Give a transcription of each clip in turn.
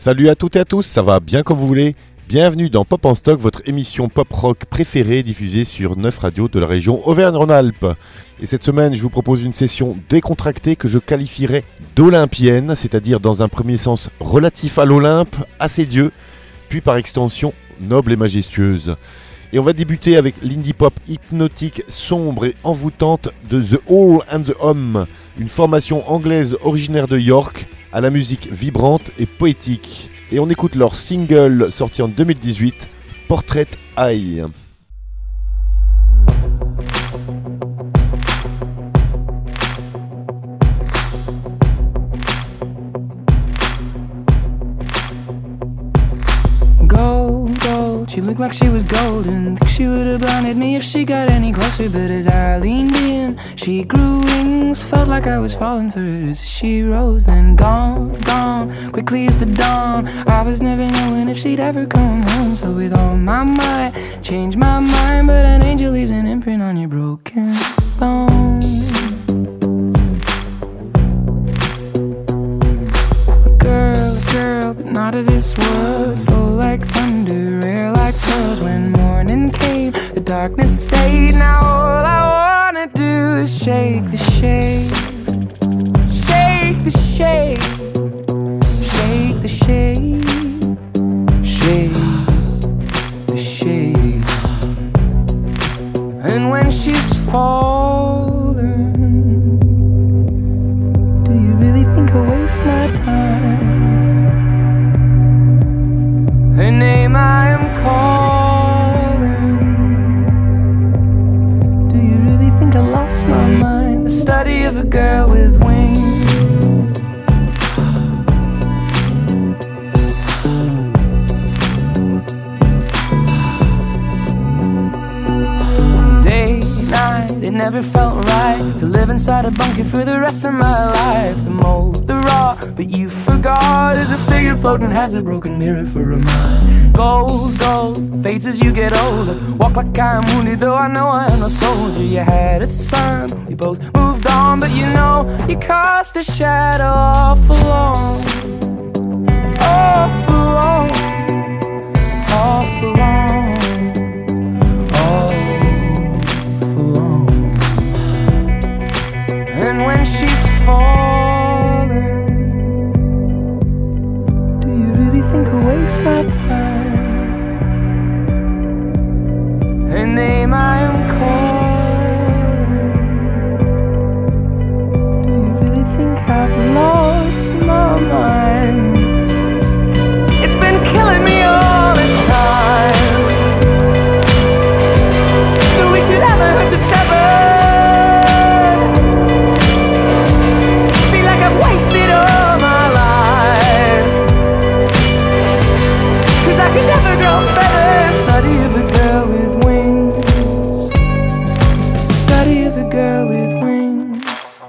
Salut à toutes et à tous, ça va bien comme vous voulez. Bienvenue dans Pop en Stock, votre émission pop-rock préférée diffusée sur 9 radios de la région Auvergne-Rhône-Alpes. Et cette semaine, je vous propose une session décontractée que je qualifierais d'olympienne, c'est-à-dire dans un premier sens relatif à l'Olympe, à ses dieux, puis par extension noble et majestueuse. Et on va débuter avec l'indie pop hypnotique, sombre et envoûtante de The All and the Home, une formation anglaise originaire de York, à la musique vibrante et poétique. Et on écoute leur single sorti en 2018, Portrait Eye. She looked like she was golden. Think she would have blinded me if she got any closer. But as I leaned in, she grew wings. Felt like I was falling for her as she rose. Then gone, quickly as the dawn. I was never knowing if she'd ever come home. So with all my might, changed my mind. But an angel leaves an imprint on your broken bones. A girl, but not of this world. Slow like thunder, rare like pearls. When morning came, the darkness stayed. Now all I wanna do is shake the shade. Shake the shade. Shake the shade. Shake the shade. And when she's falling, do you really think I waste my time? Her name I am calling. Do you really think I lost my mind? The study of a girl with wings. Day, night, it never felt right to live inside a bunker for the rest of my life. The mold, the raw, but you forgot. As a figure floating has a broken mirror for a mind. Gold, fades as you get older. Walk like I'm wounded, though I know I am a soldier. You had a son, we both moved on, but you know you cast a shadow awful long. Awful long. Awful long. Awful long. And when she's falling, do you really think I waste my time? Her name I am calling. Do you really think I've lost my mind? It's been killing me all this time. That we should ever hurt to sever. Feel like I've wasted all my life. 'Cause I can never grow feathers. Study of a girl with wings. Study of a girl with wings.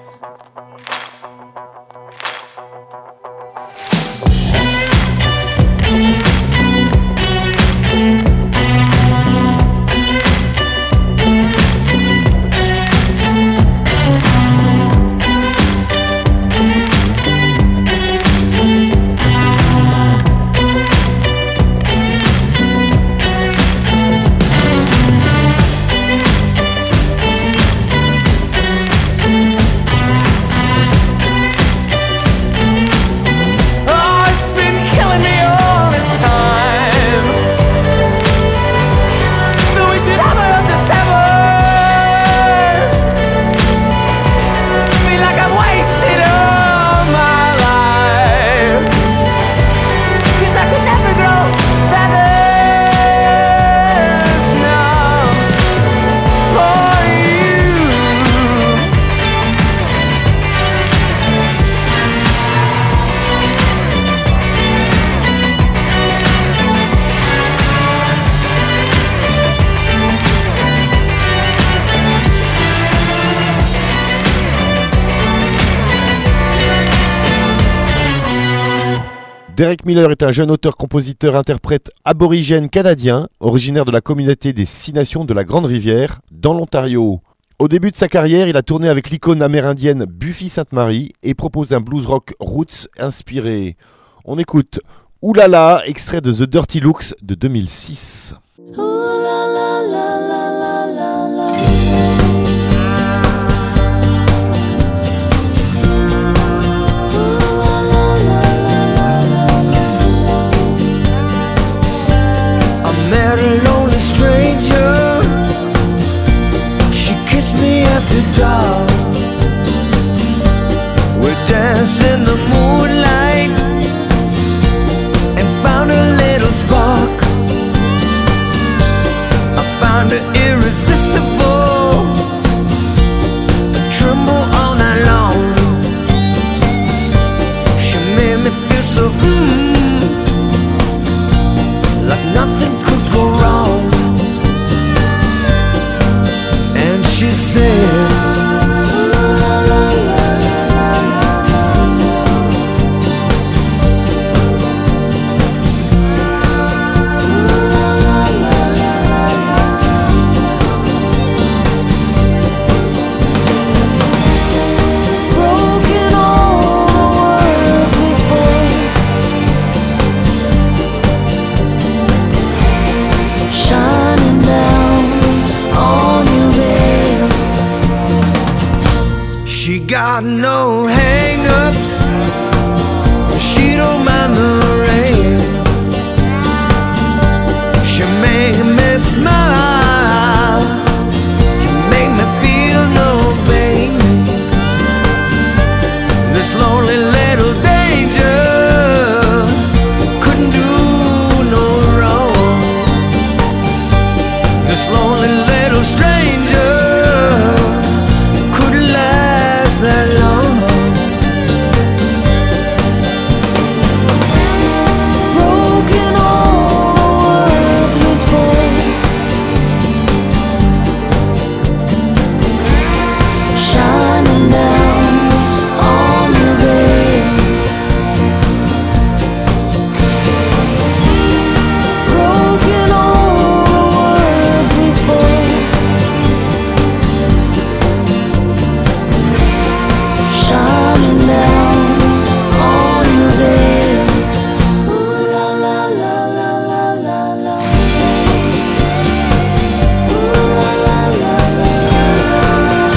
Derek Miller est un jeune auteur-compositeur-interprète aborigène canadien, originaire de la communauté des 6 nations de la Grande Rivière, dans l'Ontario. Au début de sa carrière, il a tourné avec l'icône amérindienne Buffy Sainte-Marie et propose un blues rock roots inspiré. On écoute Oulala, extrait de The Dirty Looks de 2006. Met a lonely stranger. She kissed me after dark. We danced in the moonlight and found a little spark. I found her irresistible, I tremble all night long. She made me feel so like nothing could go wrong. And she said, got no hang-ups, she don't mind the rain. She make me smile, she make me feel no pain. This lonely little danger couldn't do no wrong. This lonely little stranger couldn't last that long. Broken all words is born, shining down on the veil. Broken all words is born, shining down on your veil. Ooh la la la la la la la. Ooh la la la la la.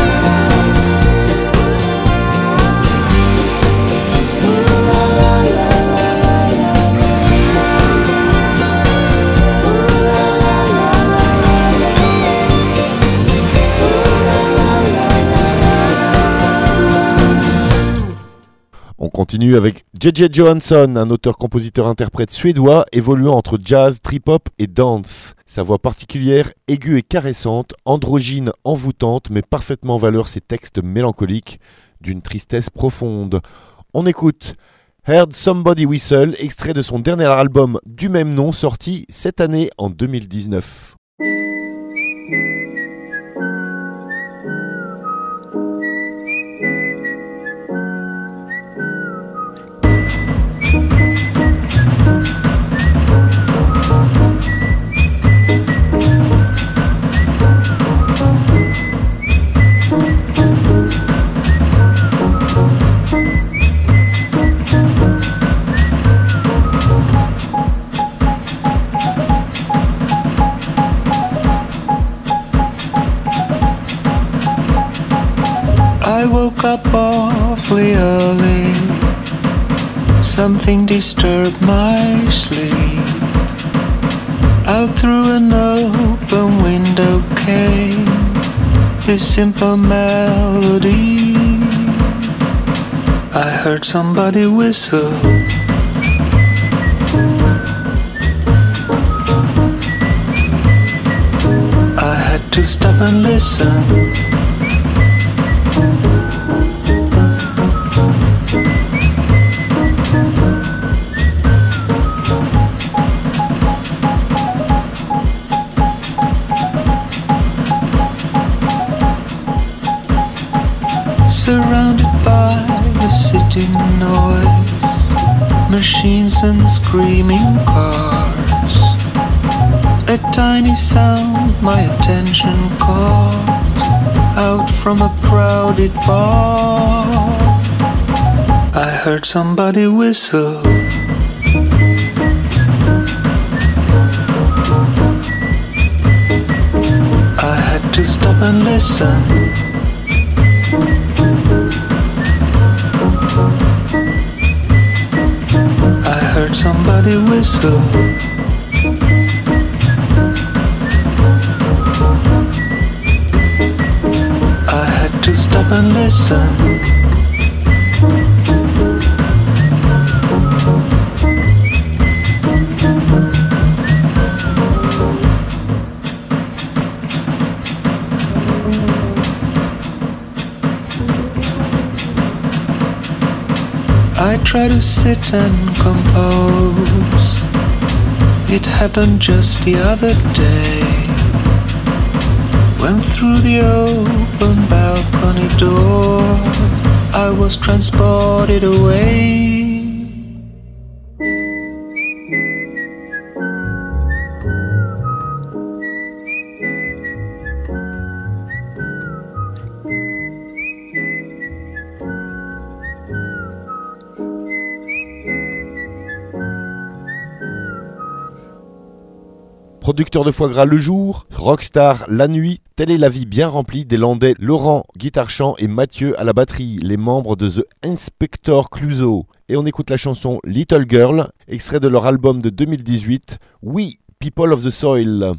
Ooh la la la la la. Ooh la la la la la. On continue avec J.J. Johansson, un auteur-compositeur-interprète suédois évoluant entre jazz, trip-hop et dance. Sa voix particulière, aiguë et caressante, androgyne, envoûtante, met parfaitement en valeur ses textes mélancoliques d'une tristesse profonde. On écoute Heard Somebody Whistle, extrait de son dernier album du même nom, sorti cette année en 2019. I woke up awfully early. Something disturbed my sleep. Out through an open window came this simple melody. I heard somebody whistle. I had to stop and listen. Surrounded by the city noise, machines and screaming cars, a tiny sound my attention caught, out from a crowded bar. I heard somebody whistle. listen. I heard somebody whistle. I had to stop and listen. I try to sit and compose. It happened just the other day, when through the open balcony door I was transported away. Producteur de foie gras le jour, rockstar la nuit, telle est la vie bien remplie des Landais Laurent, guitare-chant et Mathieu à la batterie, les membres de The Inspector Clouseau. Et on écoute la chanson Little Girl, extrait de leur album de 2018, We, People of the Soil.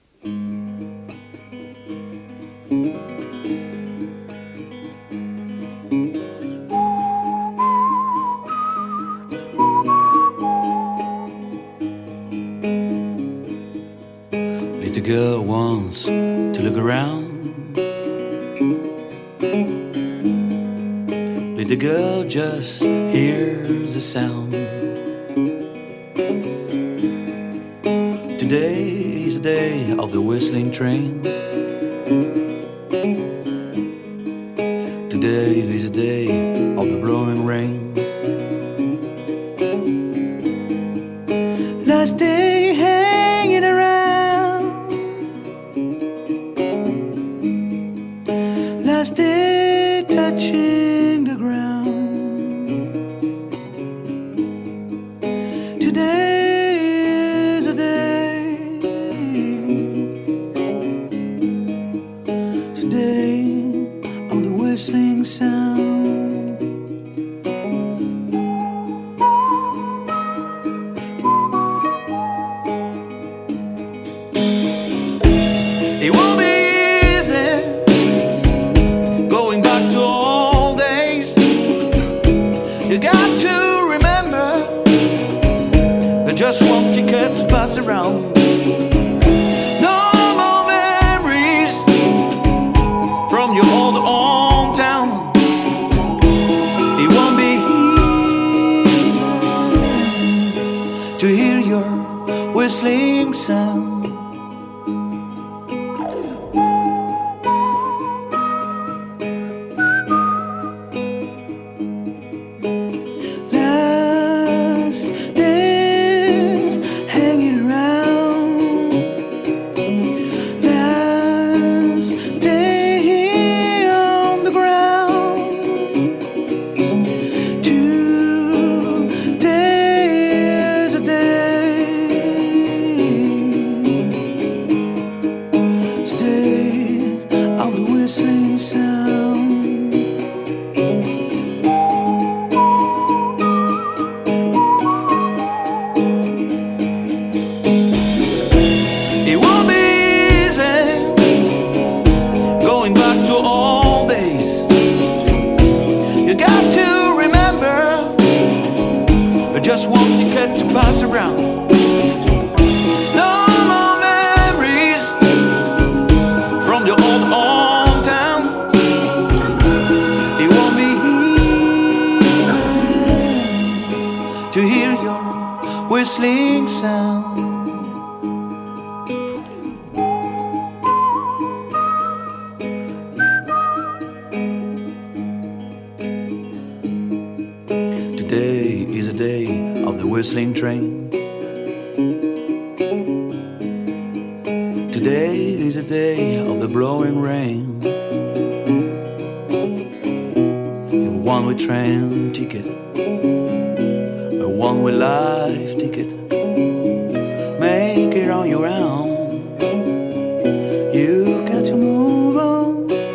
The girl wants to look around. Little girl just hears the sound. Today is the day of the whistling train. Today is the day of the blowing rain. Last day hanging around. Last day touching the ground. Today is a day. Today of the whistling sound. Just one ticket to pass around. No more memories from your old hometown. It won't be to hear your whistling sound. Just one ticket to pass around. No more memories from your old hometown. It won't be to hear your whistling sound. Today is a day of the whistling train. Today is a day of the blowing rain. A one-way train ticket, a one-way life ticket. Make it on your own. You got to move on.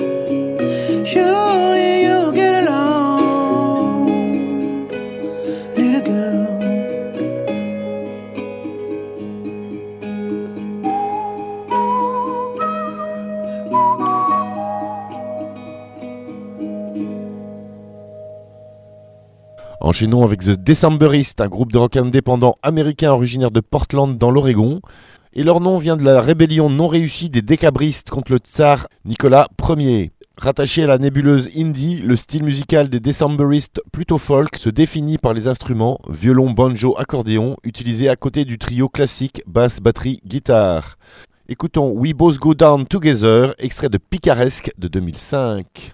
Enchaînons avec The Decemberists, un groupe de rock indépendant américain originaire de Portland dans l'Oregon. Et leur nom vient de la rébellion non réussie des décabristes contre le tsar Nicolas Ier. Rattaché à la nébuleuse indie, le style musical des Decemberists, plutôt folk, se définit par les instruments violon, banjo, accordéon, utilisés à côté du trio classique basse, batterie, guitare. Écoutons We Both Go Down Together, extrait de Picaresque de 2005.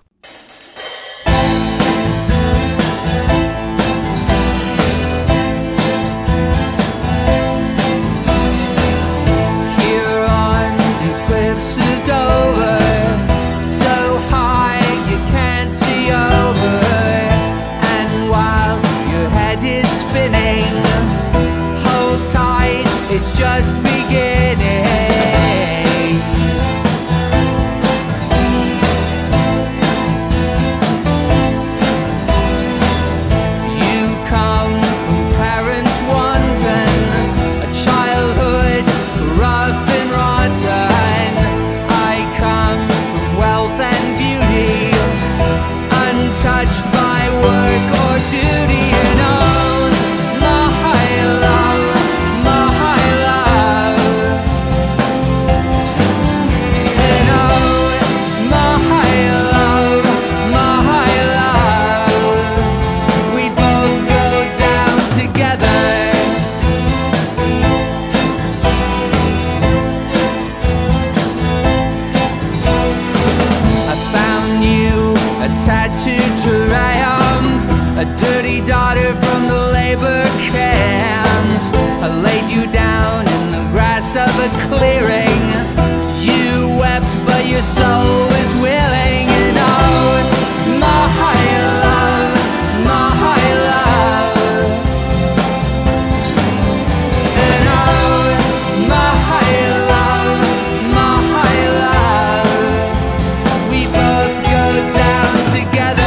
It's just beginning. You come from parents wanting, a childhood rough and rotten. I come from wealth and beauty, untouched by work or duty. You know, a dirty daughter from the labor camps. I laid you down in the grass of a clearing. You wept, but your soul was willing. You know, my love, my love. You know, my love, my love. We both go down together.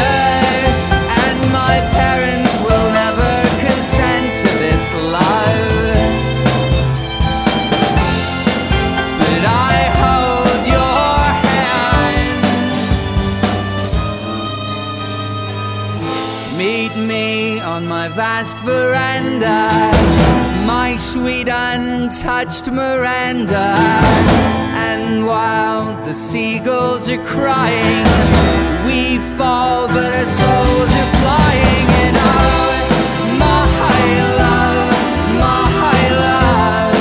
Vast veranda, my sweet untouched Miranda. And while the seagulls are crying, we fall but our souls are flying. And oh, my love, my love.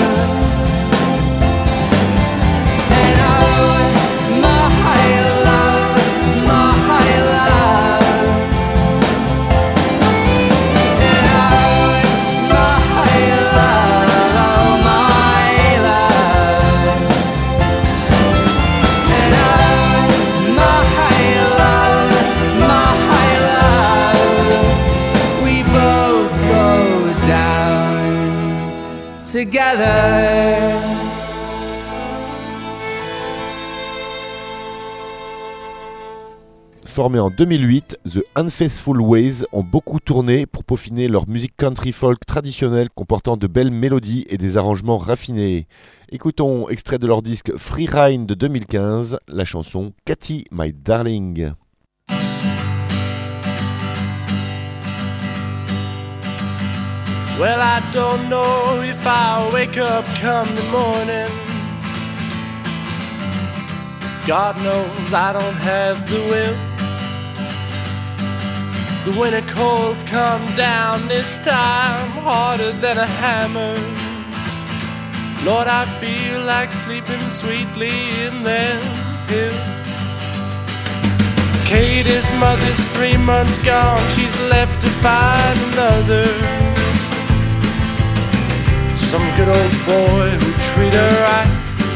And oh, my love, my love. Together. Formés en 2008, The Unfaithful Ways ont beaucoup tourné pour peaufiner leur musique country folk traditionnelle comportant de belles mélodies et des arrangements raffinés. Écoutons extrait de leur disque Free Ride de 2015, la chanson Cathy My Darling. Well, I don't know if I'll wake up come the morning. God knows I don't have the will. The winter colds come down this time harder than a hammer. Lord, I feel like sleeping sweetly in them hills. Katie's mother's 3 months gone, she's left to find another. Some good old boy who treat her right.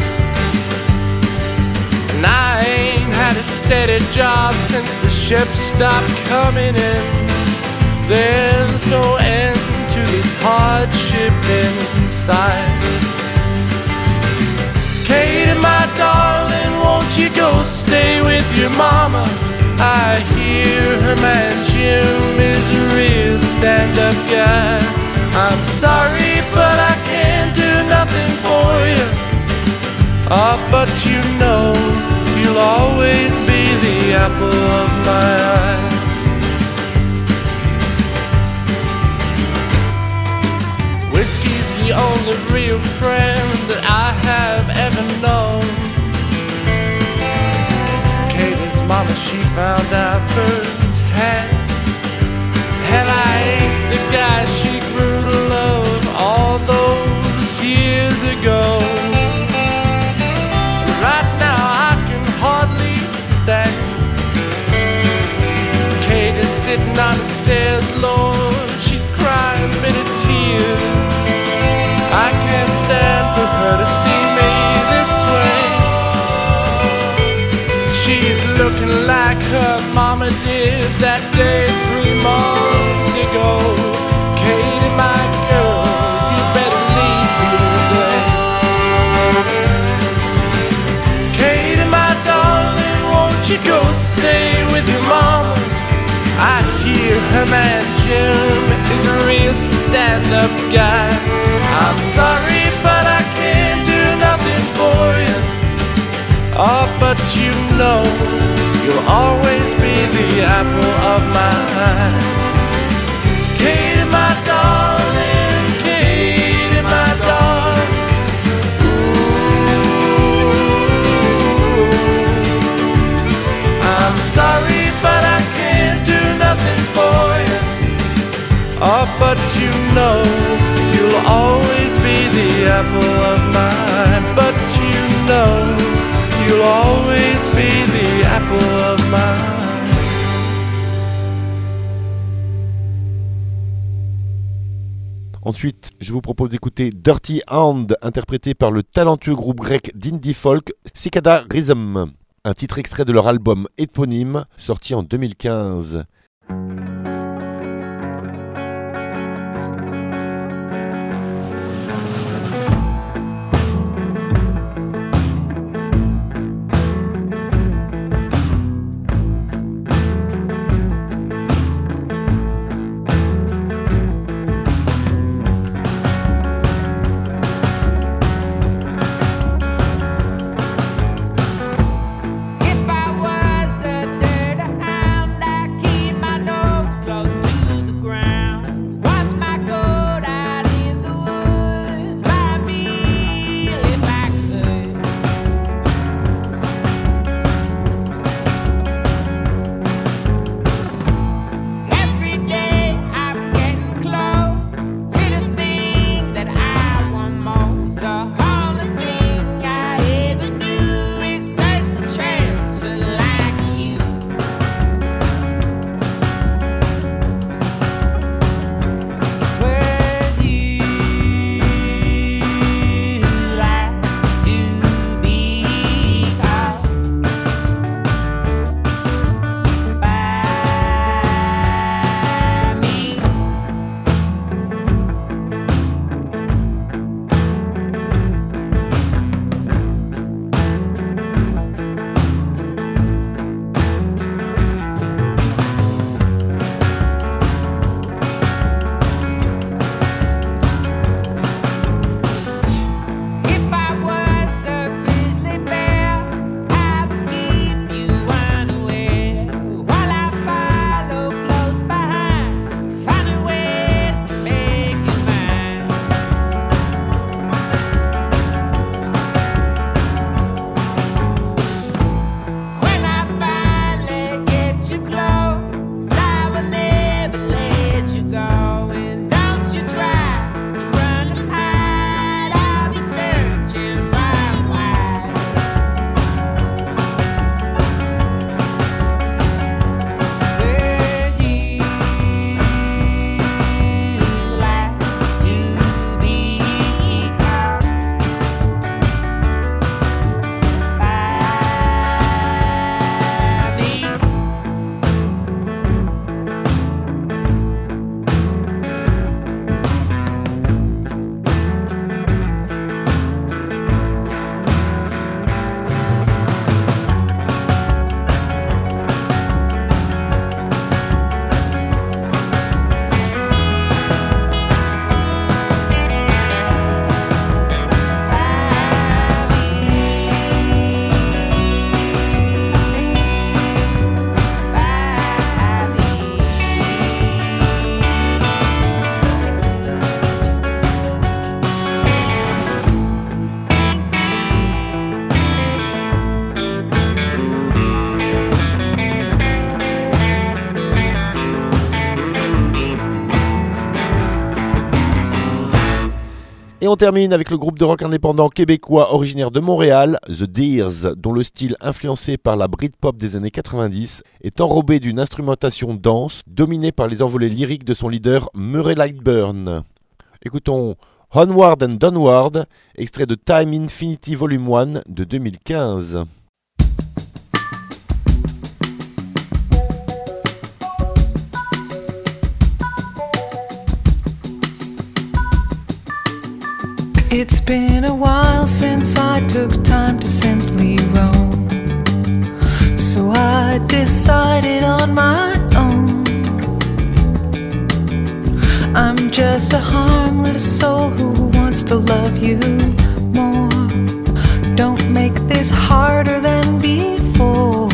And I ain't had a steady job since the ship stopped coming in. There's no end to this hardship inside. Katie, my darling, won't you go stay with your mama? I hear her man Jim is a real stand-up guy. I'm sorry, but I can't do nothing for you. Ah, but you know you'll always be the apple of my eye. real friend that I have ever known. Katie's mama, she found out firsthand, and I ain't the guy she grew to love all those years ago. Right now I can hardly stand. Katie's sitting on the stairs, Lord, she's crying bitter tears. I can't stand for her to see me this way. She's looking like her mama did that day 3 months ago. Katie, my girl, you better leave here today. Katie, my darling, won't you go stay with your mama? I hear her man Jim is a real stand-up guy. I'm sorry, but I can't do nothing for you. Oh, but you know you'll always be the apple of my eye. Katie, my darling, Katie, my darling. Ooh, I'm sorry, but I can't do nothing for you. Oh, but you know you'll always be the apple of my eye. But you know you'll always be the apple of my eye. Ensuite, je vous propose d'écouter Dirty Hand, interprété par le talentueux groupe grec d'indie folk Cicada Rhythm, un titre extrait de leur album éponyme sorti en 2015. If I was a dirty hound like him, on termine avec le groupe de rock indépendant québécois originaire de Montréal, The Deers, dont le style influencé par la Britpop des années 90 est enrobé d'une instrumentation dense, dominée par les envolées lyriques de son leader Murray Lightburn. Écoutons Onward and Downward, extrait de Time Infinity Volume 1 de 2015. It's been a while since I took time to simply roam, so I decided on my own. I'm just a harmless soul who wants to love you more. Don't make this harder than before.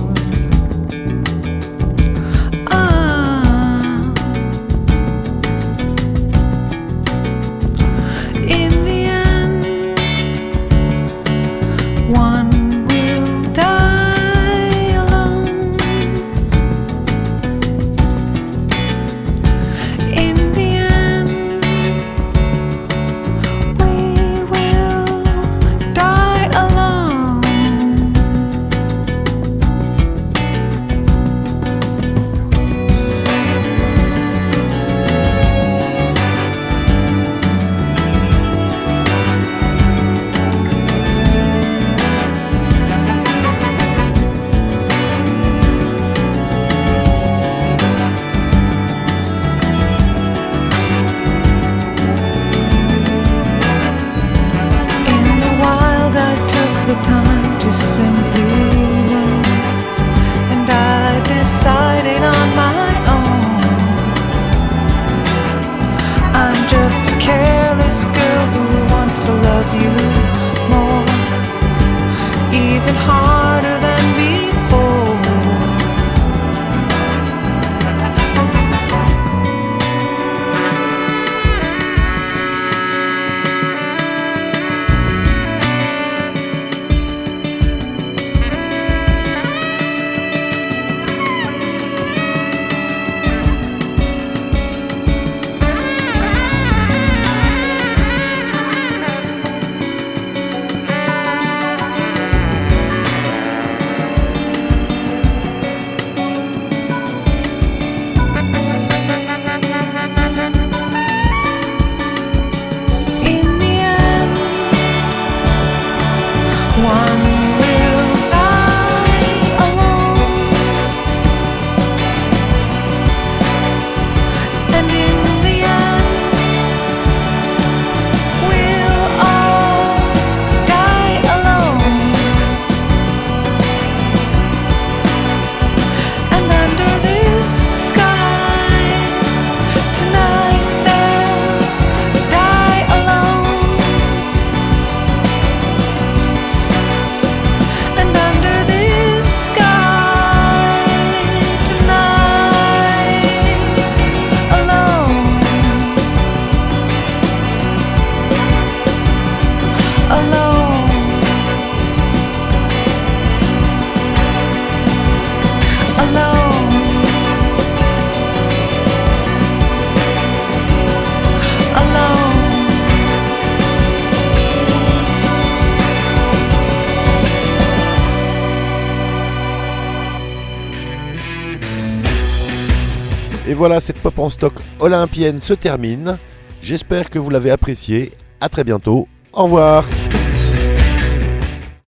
Et voilà, cette pop en stock olympienne se termine. J'espère que vous l'avez apprécié. À très bientôt. Au revoir.